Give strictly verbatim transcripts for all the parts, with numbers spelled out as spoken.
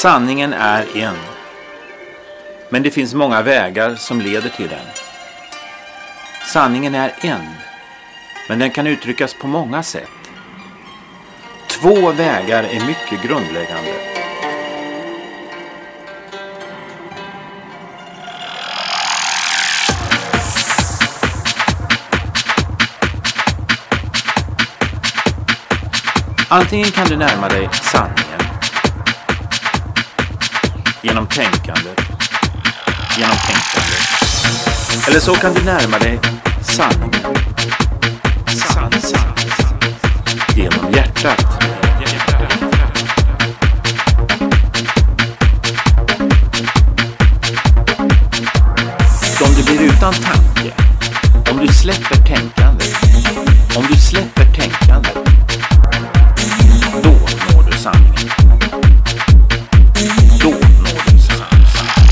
Sanningen är en. Men det finns många vägar som leder till den. Sanningen är en. Men den kan uttryckas på många sätt. Två vägar är mycket grundläggande. Antingen kan du närma dig sanningen genom tänkandet, genom tänkandet. Eller så kan du närma dig sanningen, sann, sann, genom hjärtat. Om du blir utan tanke, om du släpper tänkandet, om du släpper tänkandet, då når du sanningen. Då når du sanningen.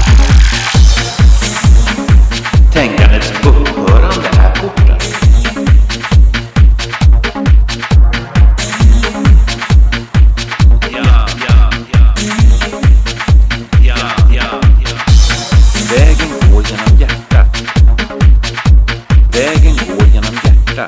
Tänkandets upphörande är porten. Ja, ja, ja. Ja, ja, ja. Vägen går genom hjärtat. Vägen går genom hjärtat.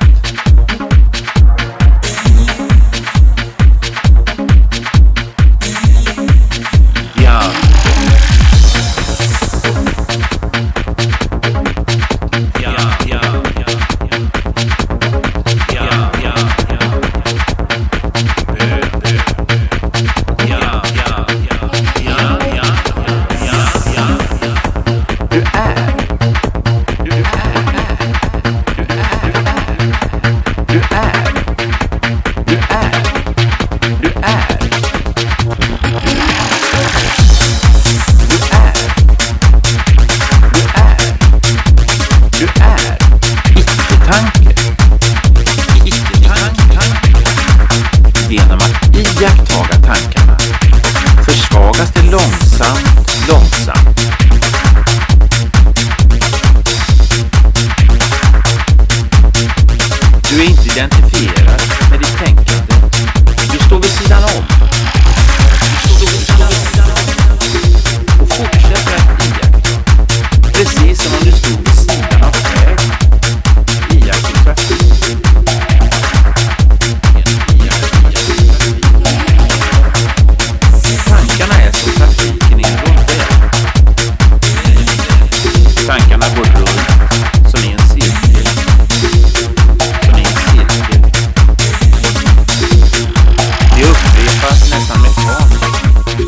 Genom att iakttaga tankarna försvagas det långsamt, långsamt. Du är inte identifierad med ditt tänkande. Du står vid sidan om. Du står vid sidan om. Och fortsätter att iaktta. Precis som om du stod vid sidan av väg. Iaktta trafik. Tankarna är som trafiken i en rundväg. Tankarna går runt som i en cirkel. Som i en cirkel. Det upprepas nästan mekaniskt.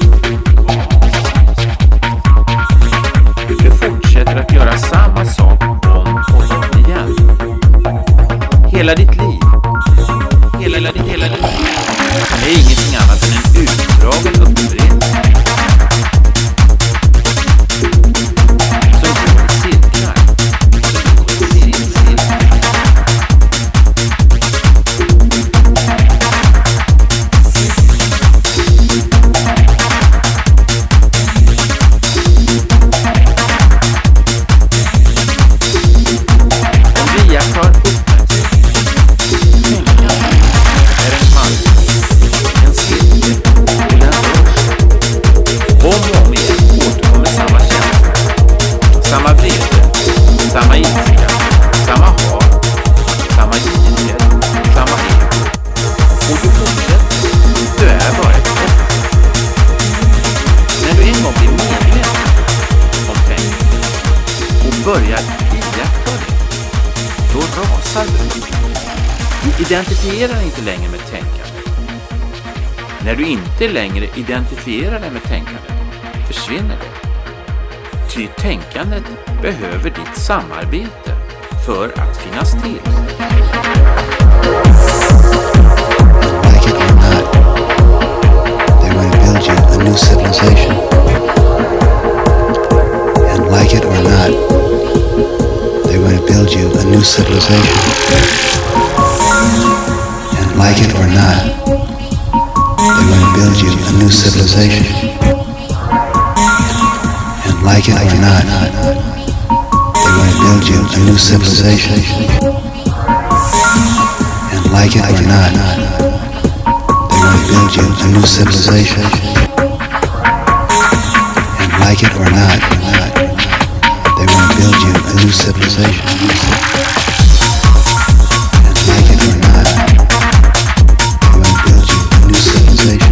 Du fortsätter att göra samma sak om och om igen. Hela ditt liv. Hela ditt hela ditt liv. Det är ingenting annat än en utdragen upprepning som går i cirklar. Om vi iakttar uppmärksamhet, är en mall, en cirkel och den rörs. Om och om igen återkommer samma känsla, samma vrede, samma ilska, samma hat, samma girighet, samma ego. Och du fortsätter. Du är bara ett offer. När du en gång blir medveten om tänkandet och börjar iaktta det, då rasar du. Du identifierar inte längre med tänkandet. När du inte längre identifierar dig med tänkandet försvinner det. Ty tänkandet behöver ditt samarbete för att finnas till. Like it or not, they want to build you a new civilization. And like it or not, they want to build you a new civilization. And like it or not, they want to build you a new civilization. And like it or not, they want to build you a new civilization. And like it or not, they want to build you a new civilization. like it or not, they want to build you a new civilization. And like it or not, they want to build you a new civilization.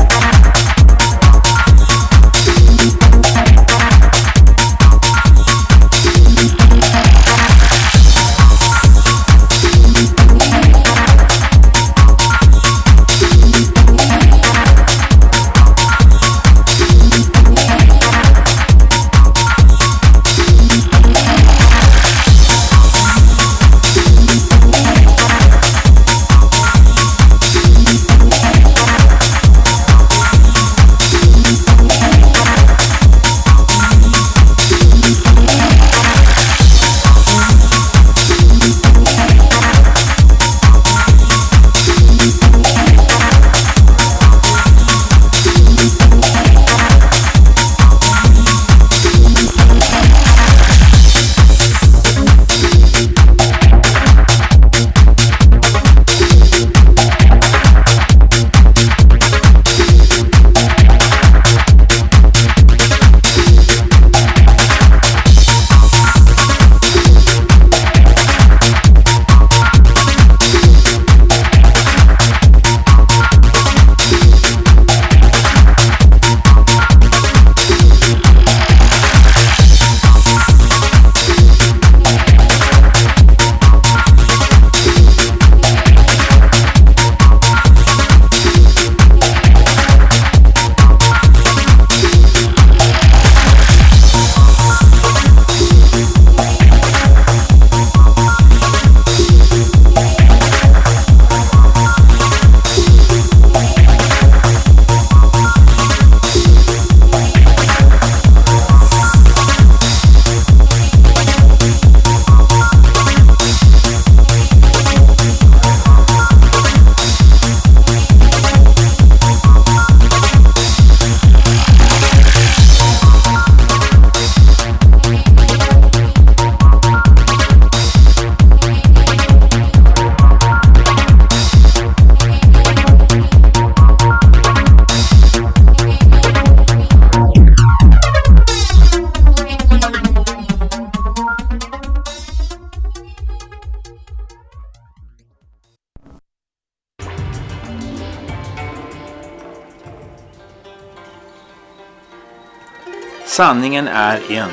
Sanningen är en.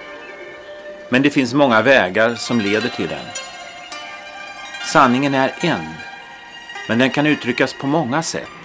Men det finns många vägar som leder till den. Sanningen är en. Men den kan uttryckas på många sätt.